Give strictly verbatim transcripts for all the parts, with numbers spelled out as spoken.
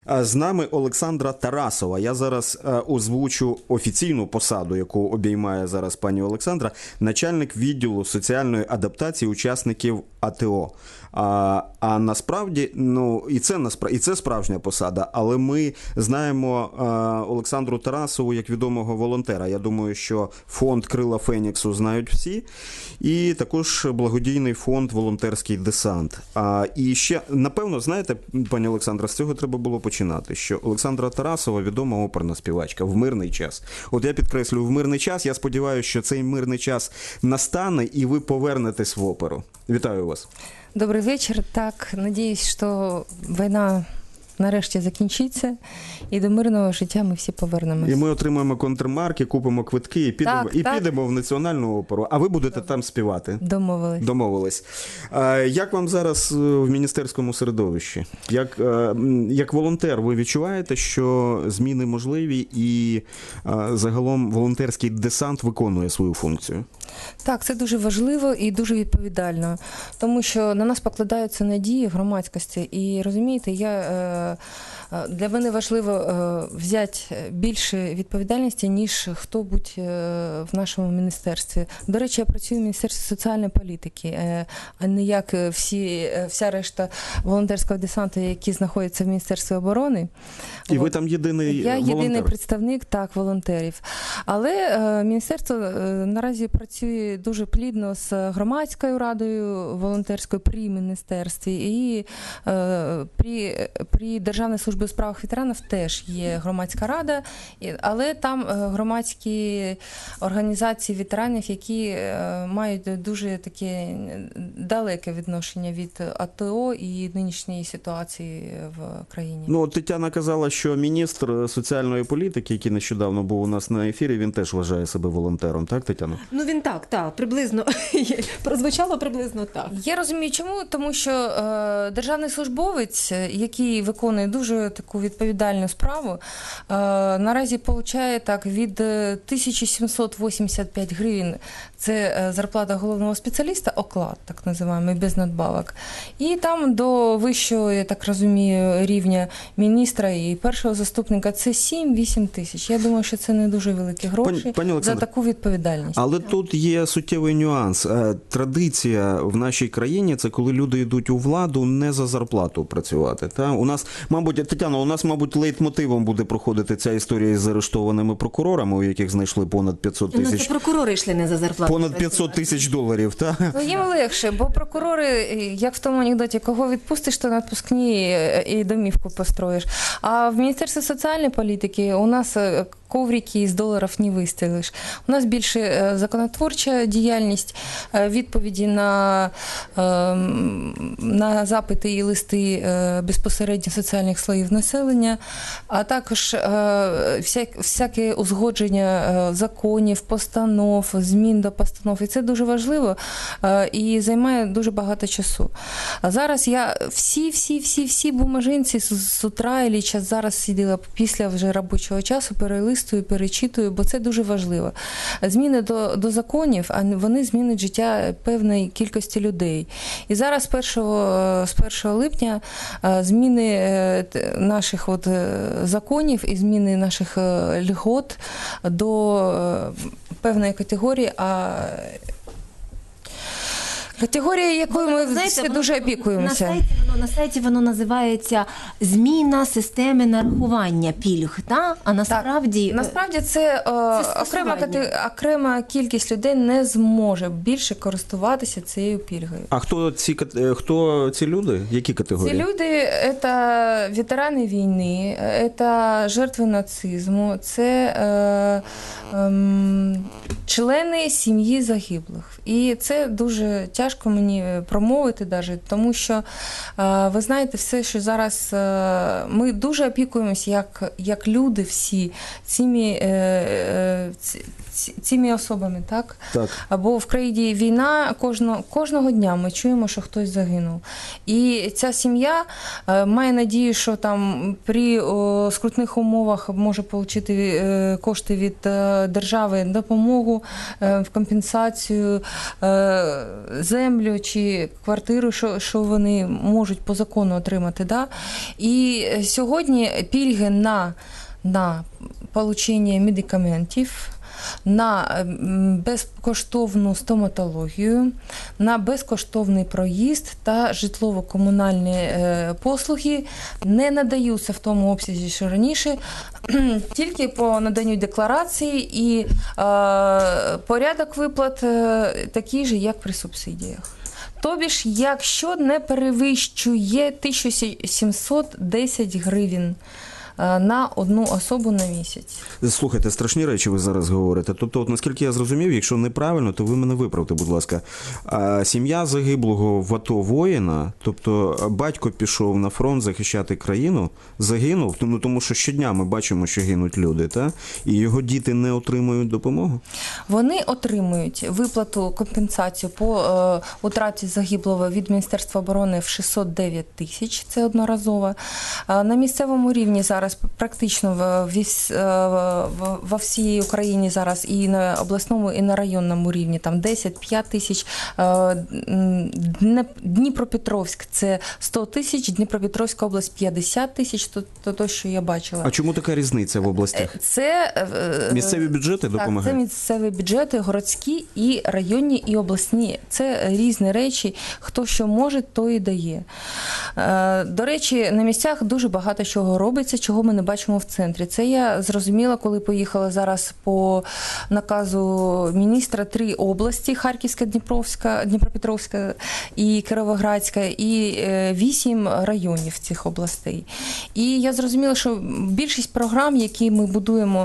З нами Олександра Тарасова. Я зараз озвучу офіційну посаду, яку обіймає зараз пані Олександра, начальник відділу соціальної адаптації учасників АТО. А, а насправді, ну, і це, і це справжня посада, але ми знаємо а, Олександру Тарасову як відомого волонтера. Я думаю, що фонд «Крила Феніксу» знають всі, і також благодійний фонд «Волонтерський десант». А, і ще, напевно, знаєте, пані Олександра, з цього треба було починати, що Олександра Тарасова відома оперна співачка в мирний час. От я підкреслюю, в мирний час, я сподіваюся, що цей мирний час настане і ви повернетесь в оперу. Вітаю вас. Добрий вечір. Так, надіюсь, що війна нарешті закінчиться, і до мирного життя ми всі повернемось. І ми отримаємо контрмарки, купимо квитки і підемо, так, і так. підемо в Національну оперу. А ви будете Добре. там співати? Домовились. Домовились. А, як вам зараз в міністерському середовищі? Як, як волонтер ви відчуваєте, що зміни можливі і а, загалом волонтерський десант виконує свою функцію? Так, це дуже важливо і дуже відповідально, тому що на нас покладаються надії громадськості. І, розумієте, я, для мене важливо взяти більше відповідальності, ніж хто-будь в нашому міністерстві. До речі, я працюю в Міністерстві соціальної політики, а не як всі, вся решта волонтерського десанту, які знаходяться в Міністерстві оборони. І ви там єдиний Я волонтер? Я єдиний представник, так, волонтерів. Але міністерство наразі працює дуже плідно з громадською радою волонтерською при міністерстві, і е, при, при Державній службі у справах ветеранів теж є громадська рада, але там громадські організації ветеранів, які е, мають дуже таке далеке відношення від АТО і нинішньої ситуації в країні. Ну, Тетяна казала, що міністр соціальної політики, який нещодавно був у нас на ефірі, він теж вважає себе волонтером, так, Тетяна? Ну, він так, так, приблизно, прозвучало приблизно так. Я розумію, чому, тому що е, державний службовець, який виконує дуже таку відповідальну справу, е, наразі отримує так від тисяча сімсот вісімдесят п'ять гривень, це зарплата головного спеціаліста, оклад, так називаємо, без надбавок. І там до вищого, я так розумію, рівня міністра і першого заступника це сім-вісім тисяч. Я думаю, що це не дуже великі гроші Пані, пані за таку відповідальність. Але тут є суттєвий нюанс. Традиція в нашій країні – це коли люди йдуть у владу не за зарплату працювати. Та? У нас, мабуть, Тетяна, у нас, мабуть, лейтмотивом буде проходити ця історія із заарештованими прокурорами, у яких знайшли понад п'ятсот тисяч. Ну, це прокурори йшли не за зарплату. Понад п'ятсот тисяч доларів, так? Ну, їм легше, бо прокурори, як в тому анекдоті, кого відпустиш, то на відпускні і домівку построїш. А в Міністерстві соціальної політики у нас коврики із доларів не вистелиш. У нас більше законотворча діяльність, відповіді на, на запити і листи безпосередньо соціальних слоїв населення, а також вся, всяке узгодження законів, постанов, змін до постанов. І це дуже важливо і займає дуже багато часу. А зараз я всі-всі-всі-всі бумажинці з, з утра і час зараз сиділа після вже робочого часу, перелистую, перечитую, бо це дуже важливо. Зміни до, до законів, а вони змінять життя певної кількості людей. І зараз з першого липня зміни наших от законів і зміни наших льгот до певної категорії, а категорія, якою ми знаєте, дуже опікуємося. На сайті, воно, на сайті воно називається «Зміна системи нарахування пільг», та? А насправді... Так, насправді це, це окрема, окрема кількість людей не зможе більше користуватися цією пільгою. А хто ці, хто ці люди? Які категорії? Ці люди – це ветерани війни, це жертви нацизму, це е, е, члени сім'ї загиблих. І це дуже тяжко Важко мені промовити навіть, тому що, ви знаєте, все, що зараз ми дуже опікуємося, як, як люди всі, цими, цими особами, так? Так. Або в країні війна, кожного, кожного дня ми чуємо, що хтось загинув. І ця сім'я має надію, що там при скрутних умовах може отримати кошти від держави, допомогу, в компенсацію за землю чи квартиру, що, що вони можуть по закону отримати. Да? І сьогодні пільги на, на получення медикаментів, на безкоштовну стоматологію, на безкоштовний проїзд та житлово-комунальні послуги не надаються в тому обсязі, що раніше, тільки по наданню декларації, і е, порядок виплат е, такий же, як при субсидіях. Тобі ж, якщо не перевищує тисячу сімсот десять гривень на одну особу на місяць. Слухайте, страшні речі ви зараз говорите. Тобто, от наскільки я зрозумів, якщо неправильно, то ви мене виправте, будь ласка. А, сім'я загиблого в АТО воїна, тобто батько пішов на фронт захищати країну, загинув, ну тому що щодня ми бачимо, що гинуть люди, та? І його діти не отримують допомогу? Вони отримують виплату, компенсацію по е, утраті загиблого від Міністерства оборони в шістсот дев'ять тисяч, це одноразово. А на місцевому рівні зараз практично во всій Україні зараз і на обласному, і на районному рівні там десять-п'ять тисяч. Дніпропетровськ – це сто тисяч, Дніпропетровська область – п'ятдесят тисяч, то, то, то, що я бачила. А чому така різниця в областях? Це місцеві бюджети допомагають? Так, це місцеві бюджети, городські і районні, і обласні. Це різні речі, хто що може, то і дає. До речі, на місцях дуже багато чого робиться, чого ми не бачимо в центрі. Це я зрозуміла, коли поїхала зараз по наказу міністра три області: Харківська, Дніпровська, Дніпропетровська і Кіровоградська, і вісім районів цих областей. І я зрозуміла, що більшість програм, які ми будуємо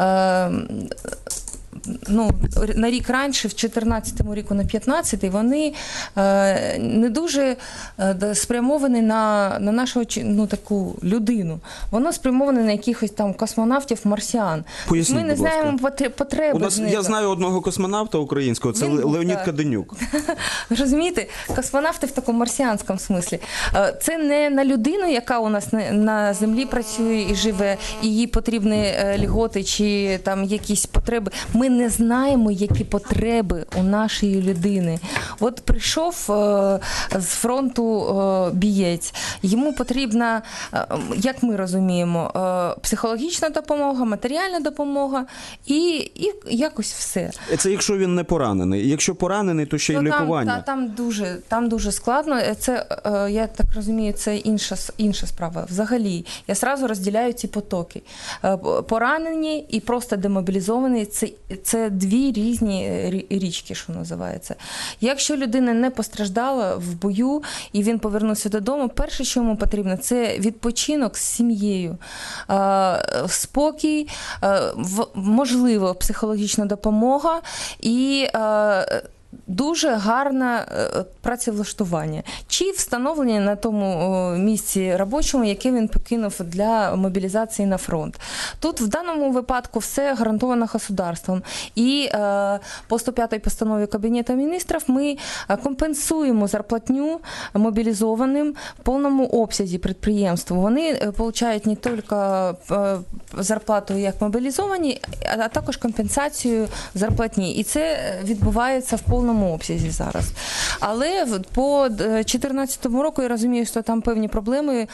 ну, на рік раніше, в чотирнадцятому році на п'ятнадцятий, вони е, не дуже е, спрямовані на, на нашу ну, таку людину. Воно спрямоване на якихось там космонавтів, марсіан. Поясніть, Ми не будь ласка. знаємо потреби. У нас, я знаю одного космонавта українського, це Він, Леонід так. Каденюк. Розумієте, космонавти в такому марсіанському смислі. Це не на людину, яка у нас на, на землі працює і живе, і їй потрібні льготи чи там якісь потреби. Ми не знаємо, які потреби у нашої людини. От прийшов е, з фронту е, бієць, йому потрібна, е, як ми розуміємо, е, психологічна допомога, матеріальна допомога і, і якось все. Це якщо він не поранений. Якщо поранений, то ще й ну, лікування. Там, та, там, дуже, там дуже складно. Це, е, я так розумію, це інша, інша справа. Взагалі, я сразу розділяю ці потоки. Е, поранені і просто демобілізовані – це Це дві різні річки, що називається. Якщо людина не постраждала в бою і він повернувся додому, перше, що йому потрібно, це відпочинок з сім'єю, спокій, можливо, психологічна допомога і дуже гарне працевлаштування. Чи встановлення на тому місці робочому, яке він покинув для мобілізації на фронт. Тут в даному випадку все гарантовано государством. І е, по сто п'ятій постанові Кабінету міністрів ми компенсуємо зарплатню мобілізованим в повному обсязі підприємству. Вони отримують не тільки зарплату як мобілізовані, а також компенсацію зарплатні. І це відбувається в повному обсязі зараз. Але по дві тисячі чотирнадцятому року я розумію, що там певні проблеми.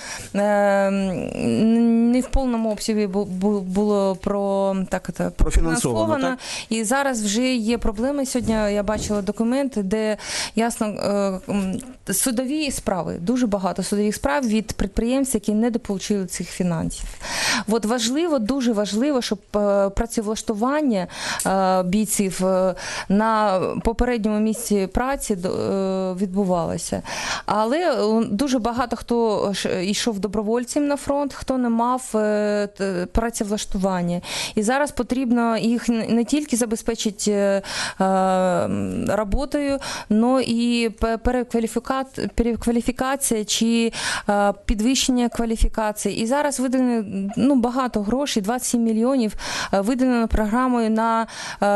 Не в повному обсязі було про, так, це, профінансовано. Так? І зараз вже є проблеми. Сьогодні я бачила документи, де ясно судові справи, дуже багато судових справ від підприємців, які не дополучили цих фінансів. От важливо, дуже важливо, щоб працевлаштування бійців на попередньому місці праці відбувалося. Але дуже багато хто йшов добровольцем на фронт, хто не мав працевлаштування. І зараз потрібно їх не тільки забезпечити роботою, але і перекваліфікація чи підвищення кваліфікації. І зараз виділені ну, багато грошей, двадцять сім мільйонів виділено програмою на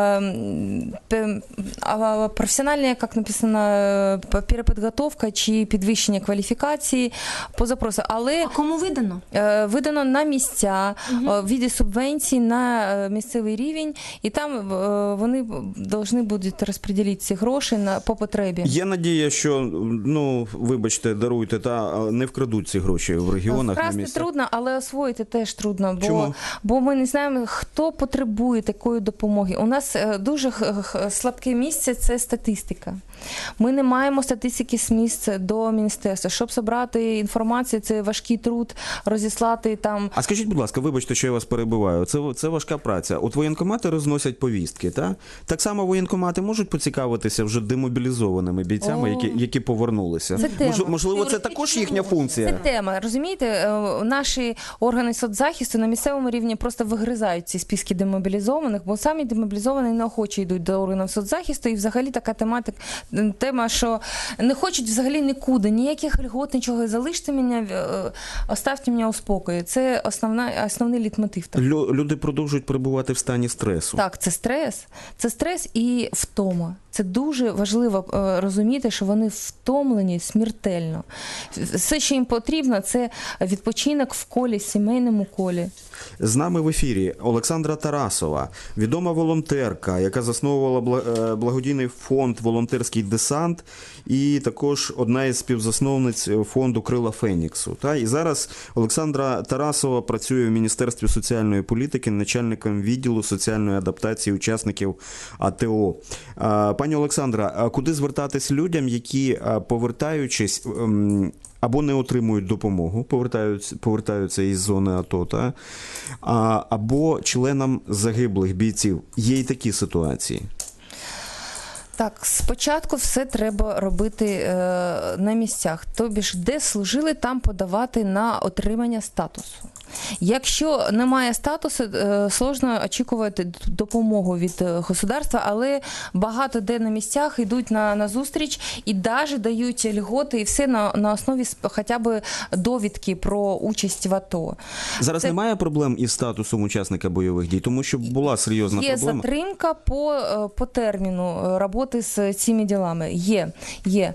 професіональне, як написано, перепідготовка чи підвищення кваліфікації по запросу. Але а кому видано? Видано на місця, угу. в віді субвенцій на місцевий рівень, і там вони повинні будуть розподілити ці гроші на, по потребі. Є надія, що, ну, вибачте, даруйте, та не вкрадуть ці гроші в регіонах. Вкрасти трудно, але освоїти теж трудно, бо, Чому? бо ми не знаємо, хто потребує такої допомоги. У нас дуже слабке місце – це статистика. Ми не маємо статистики з місця до міністерства. Щоб зібрати інформацію, це важкий труд, розіслати там... А скажіть, будь ласка, вибачте, що я вас перебиваю, це, це важка праця. От воєнкомати розносять повістки, так? Так само воєнкомати можуть поцікавитися вже демобілізованими бійцями, які, які повернулися? Це тема. Мож, можливо, це також їхня функція? Це тема, розумієте? Наші органи соцзахисту на місцевому рівні просто вигризають ці списки демобілізованих, бо самі демобілізовані неохоче йдуть до органів соцзахисту, і взагалі така тематика, тема, що не хочуть взагалі нікуди, ніяких льгот, нічого, залиште мене, оставте мене у спокої. Це основна, основний літмотив. Лю, люди продовжують перебувати в стані стресу. Так, це стрес. Це стрес і втома. Це дуже важливо розуміти, що вони втомлені смертельно. Все, що їм потрібно, це відпочинок в колі, сімейному колі. З нами в ефірі Олександра Тарасова, відома волонтерка, яка засновувала благодійний фонд «Волонтерський десант», і також одна із співзасновниць фонду «Крила Феніксу». Та? І зараз Олександра Тарасова працює в Міністерстві соціальної політики начальником відділу соціальної адаптації учасників АТО. Пані Олександра, куди звертатись людям, які, повертаючись, або не отримують допомогу, повертаються, повертаються із зони АТО, та? Або членам загиблих бійців? Є й такі ситуації. Так, спочатку все треба робити е, на місцях. Тобі ж, де служили, там подавати на отримання статусу. Якщо немає статусу, е, сложно очікувати допомогу від государства, але багато де на місцях йдуть на, на зустріч і навіть дають льготи і все на, на основі хоча б довідки про участь в АТО. Зараз Це... немає проблем із статусом учасника бойових дій, тому що була серйозна є проблема? Є затримка по, по терміну роботи з цими ділами. Є, є.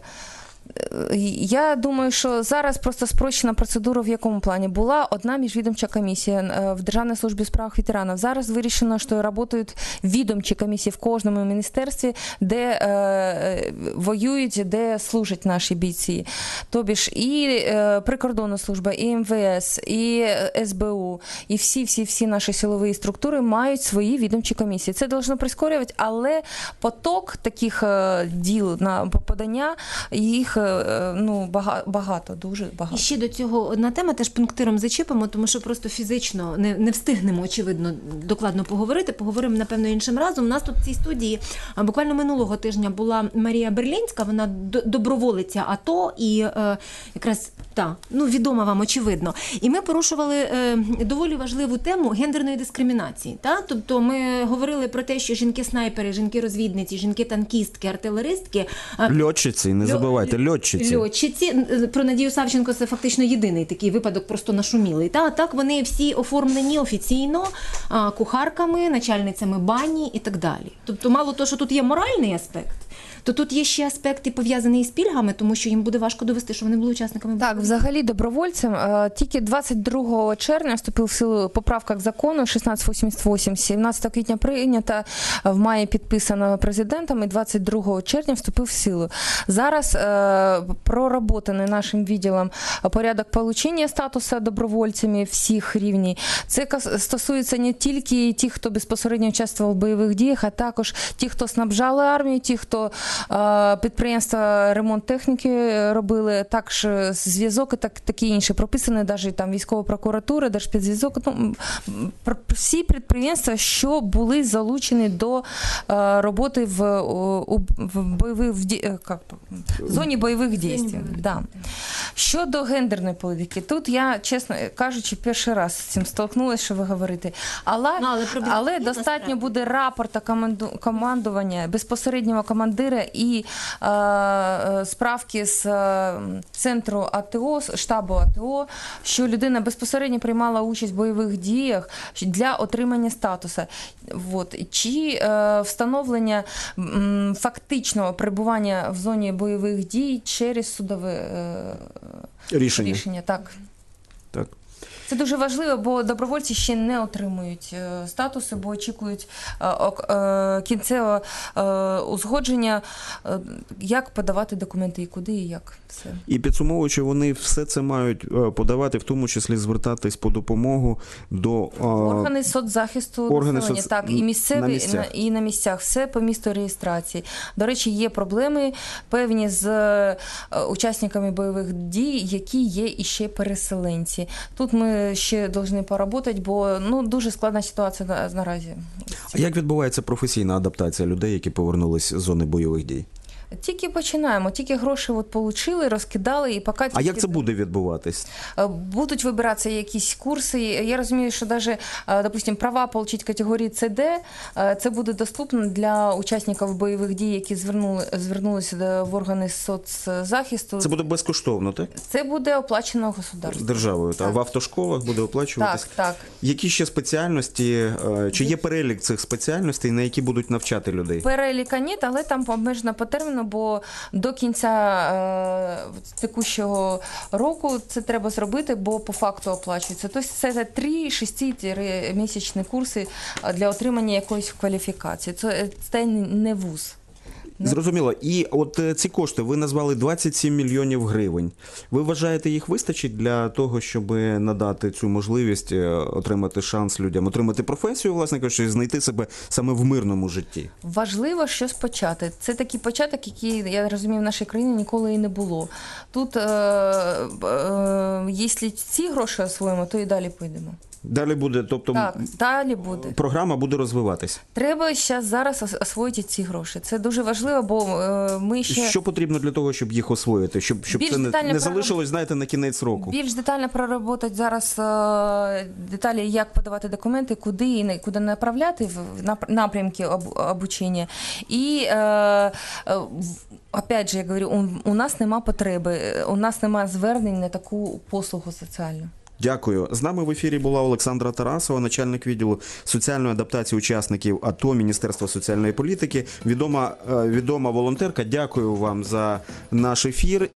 Я думаю, що зараз просто спрощена процедура в якому плані. Була одна міжвідомча комісія в Державній службі у справах ветеранів. Зараз вирішено, що працюють відомчі комісії в кожному міністерстві, де е, воюють, де служать наші бійці. Тобі ж і е, прикордонна служба, і ем ве ес, і ес бе у, і всі-всі-всі наші силові структури мають свої відомчі комісії. Це повинно прискорювати, але поток таких е, діл на подання, їх ну, багато, дуже багато. І ще до цього одна тема, теж пунктиром зачепимо, тому що просто фізично не, не встигнемо, очевидно, докладно поговорити. Поговоримо, напевно, іншим разом. У нас тут в цій студії буквально минулого тижня була Марія Берлінська, вона доброволиця АТО і е, якраз, та, ну, відома вам, очевидно. І ми порушували е, доволі важливу тему гендерної дискримінації. Та? Тобто ми говорили про те, що жінки-снайпери, жінки-розвідниці, жінки-танкістки, артилеристки. Льотчиці, не забувайте, льотчиці. Льотчиці. Льотчиці. Про Надію Савченко це фактично єдиний такий випадок, просто нашумілий. Та, так вони всі оформлені офіційно кухарками, начальницями бані і так далі. Тобто мало того, що тут є моральний аспект, то тут є ще аспекти, пов'язані з пільгами, тому що їм буде важко довести, що вони були учасниками. Так, взагалі добровольцям тільки двадцять другого червня вступив в силу поправка к закону шістнадцять вісімдесят вісім, сімнадцятого квітня прийнята, в маї підписано президентом і двадцять другого червня вступив в силу. Зараз е, проработаний нашим відділом порядок получення статусу добровольцями всіх рівнів. Це стосується не тільки тих, хто безпосередньо участвував в бойових діях, а також ті, хто снабжали армію, ті, хто підприємства ремонт техніки робили, також зв'язок і так, такі інші прописані, навіть там військова прокуратура, держспецзв'язок, ну, всі підприємства, що були залучені до роботи в, у, в бойових в, як то, в зоні бойових дій. Да. Щодо гендерної політики, тут я, чесно кажучи, перший раз з цим столкнулася, що ви говорите. Але, ну, але, але достатньо буде рапорта команду, командування безпосереднього командира волонтера і е, е, справки з е, центру АТО, з штабу АТО, що людина безпосередньо приймала участь в бойових діях для отримання статусу. От. Чи е, встановлення м, фактичного перебування в зоні бойових дій через судове е, Рішення. рішення. Так. Так. Це дуже важливо, бо добровольці ще не отримують е, статуси, бо очікують е, ок- е, кінцевого е, узгодження, е, як подавати документи і куди, і як. Все. І підсумовуючи, вони все це мають е, подавати, в тому числі звертатись по допомогу до е, Органи соцзахисту органи населення, соц- так, і місцеві, на і місцях. на, і на місцях. Все по місту реєстрації. До речі, є проблеми певні з е, учасниками бойових дій, які є іще переселенці. Тут ми ще повинні поработати, бо ну, дуже складна ситуація на- наразі. А як відбувається професійна адаптація людей, які повернулись з зони бойових дій? Тільки починаємо, тільки гроші от получили, розкидали і поки... А як це буде відбуватись? Будуть вибиратися якісь курси. Я розумію, що навіть, допустим, права отримати категорії С Д, це буде доступно для учасників бойових дій, які звернули, звернулися в органи соцзахисту. Це буде безкоштовно, так? Це буде оплачено государством. Державою, та Так. в автошколах буде оплачуватись. Так, так. Які ще спеціальності, е, чи є перелік цих спеціальностей, на які будуть навчати людей? Переліка ні, але там обмежено по терміну, бо до кінця е, текущого року це треба зробити, бо по факту оплачується. Тобто це три-шести-місячні курси для отримання якоїсь кваліфікації. Це, це не вуз. Зрозуміло. І от е, ці кошти, ви назвали двадцять сім мільйонів гривень. Ви вважаєте, їх вистачить для того, щоб надати цю можливість е, отримати шанс людям, отримати професію, власне кажучи, знайти себе саме в мирному житті? Важливо щось почати. Це такий початок, який, я розумію, в нашій країні ніколи і не було. Тут, е, е, якщо ці гроші освоїмо, то і далі підемо. Далі буде, тобто Так, далі буде. програма буде розвиватись. Треба ще зараз ос- освоїти ці гроші. Це дуже важливо, бо е, ми ще Що потрібно для того, щоб їх освоїти? Щоб, щоб Більш це не, детально не пророб- залишилось, знаєте, на кінець року? більш детально проработати зараз е, деталі, як подавати документи, куди і на- куди направляти в нап- напрямки об, обучення. І е, е, в- опять же, я говорю, у, у нас нема потреби, у нас нема звернень на таку послугу соціальну. Дякую. З нами в ефірі була Олександра Тарасова, начальник відділу соціальної адаптації учасників АТО Міністерства соціальної політики. Відома, е, відома волонтерка. Дякую вам за наш ефір.